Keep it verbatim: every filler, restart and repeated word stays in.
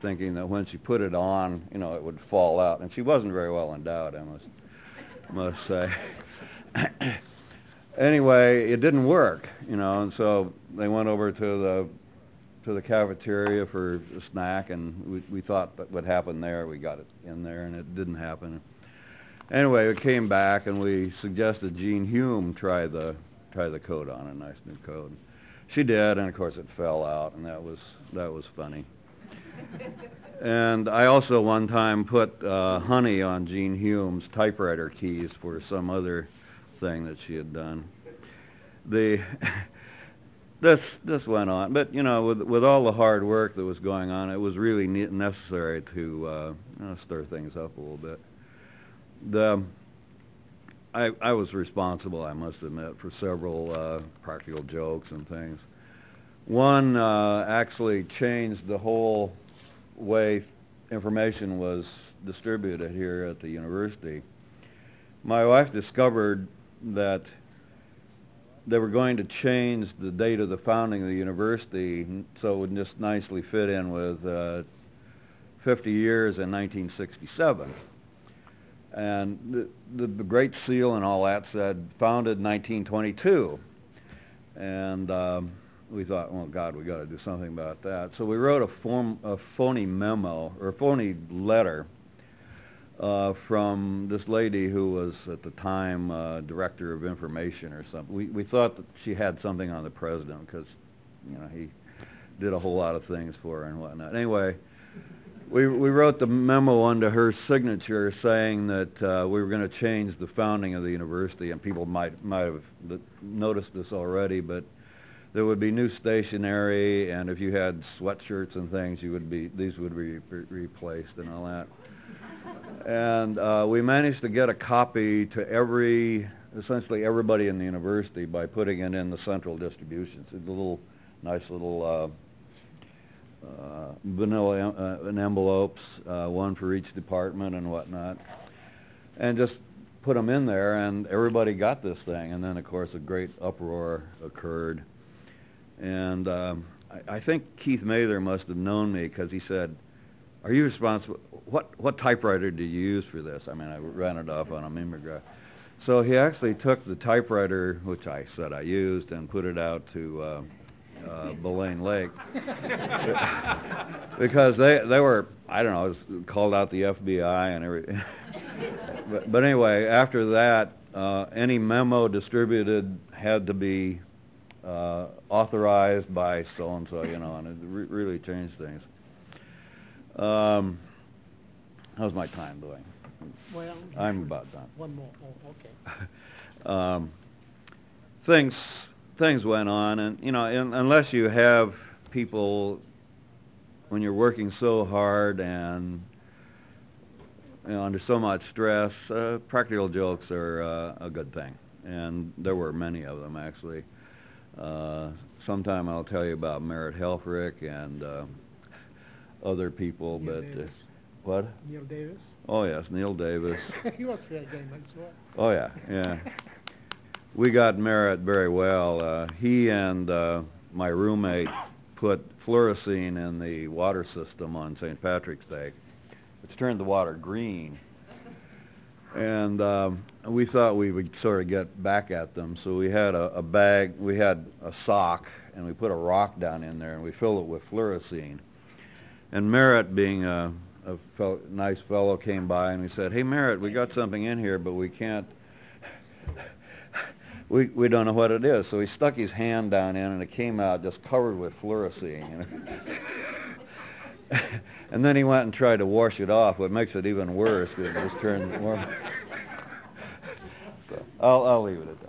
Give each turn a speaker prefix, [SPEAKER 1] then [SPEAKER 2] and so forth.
[SPEAKER 1] thinking that when she put it on, you know, it would fall out. And she wasn't very well endowed, I must must say. Anyway, it didn't work, you know, and so they went over to the to the cafeteria for a snack, and we, we thought that would happen there. We got it in there, and it didn't happen. Anyway, we came back, and we suggested Jean Hume try the try the code on, a nice new code. She did, and of course it fell out, and that was that was funny. And I also one time put uh, honey on Jean Hume's typewriter keys for some other thing that she had done. The this this went on, but you know, with with all the hard work that was going on, it was really ne- necessary to uh, you know, stir things up a little bit. The I I was responsible, I must admit, for several uh, practical jokes and things. One uh, actually changed the whole way information was distributed here at the university. My wife discovered that they were going to change the date of the founding of the university so it would just nicely fit in with uh, fifty years in nineteen sixty-seven. And the, the, the Great Seal and all that said founded nineteen twenty-two. And um, we thought, well, God, we got to do something about that. So we wrote a, form, a phony memo, or a phony letter uh, from this lady who was at the time uh, director of information or something. We, we thought that she had something on the president because, you know, he did a whole lot of things for her and whatnot. Anyway, we we wrote the memo under her signature saying that uh, we were going to change the founding of the university, and people might might have noticed this already, but there would be new stationery, and if you had sweatshirts and things, you would be these would be re- replaced and all that. And uh, we managed to get a copy to every, essentially everybody in the university by putting it in the central distributions. It's a little, nice little uh, uh, vanilla em- uh, in envelopes, uh, one for each department and whatnot, and just put them in there, and everybody got this thing. And then, of course, a great uproar occurred. And um, I, I think Keith Mather must have known me because he said, "Are you responsible? What what typewriter do you use for this?" I mean, I ran it off on a mimeograph. So he actually took the typewriter, which I said I used, and put it out to uh, uh, Belaine Lake because they they were, I don't know, it was called out the F B I and everything. but, but anyway, after that, uh, any memo distributed had to be uh, authorized by so and so, you know, and it re- really changed things. Um, how's my time doing?
[SPEAKER 2] Well,
[SPEAKER 1] I'm about done.
[SPEAKER 2] One more. Oh, okay.
[SPEAKER 1] um, things things went on, and you know, in, unless you have people when you're working so hard and you know, under so much stress, uh, practical jokes are uh, a good thing, and there were many of them actually. Uh, sometime I'll tell you about Merritt Helfrich and uh, other people,
[SPEAKER 2] Neil
[SPEAKER 1] but
[SPEAKER 2] Davis.
[SPEAKER 1] Uh, what?
[SPEAKER 2] Neil Davis.
[SPEAKER 1] Oh yes, Neil Davis.
[SPEAKER 2] He was fair game, I'm sure.
[SPEAKER 1] Oh yeah, yeah. We got Merritt very well. Uh, he and uh, my roommate put fluorescein in the water system on Saint Patrick's Day, which turned the water green. And um, we thought we would sort of get back at them, so we had a, a bag, we had a sock, and we put a rock down in there, and we filled it with fluorescein. And Merritt, being a, a fel- nice fellow, came by and he said, "Hey Merritt, we got something in here, but we can't, we we don't know what it is." So he stuck his hand down in, and it came out just covered with fluorescein. You know? And then he went and tried to wash it off, what makes it even worse because it just turned warm. So I'll I'll leave it at that.